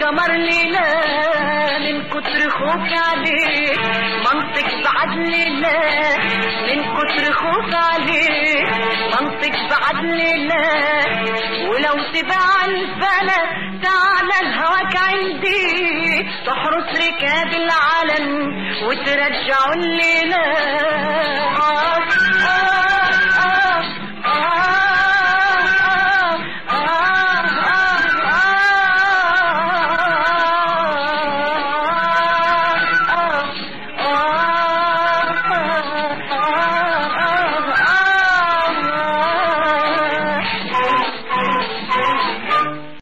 القمر ليلة من كتر خوف عليه منطق بعد ليلة من كتر خوف عليه منطق بعد ليلة ولو تباع الفلك تعالى الهواك عندي تحرس ركاب العالم وترجعوا الليلة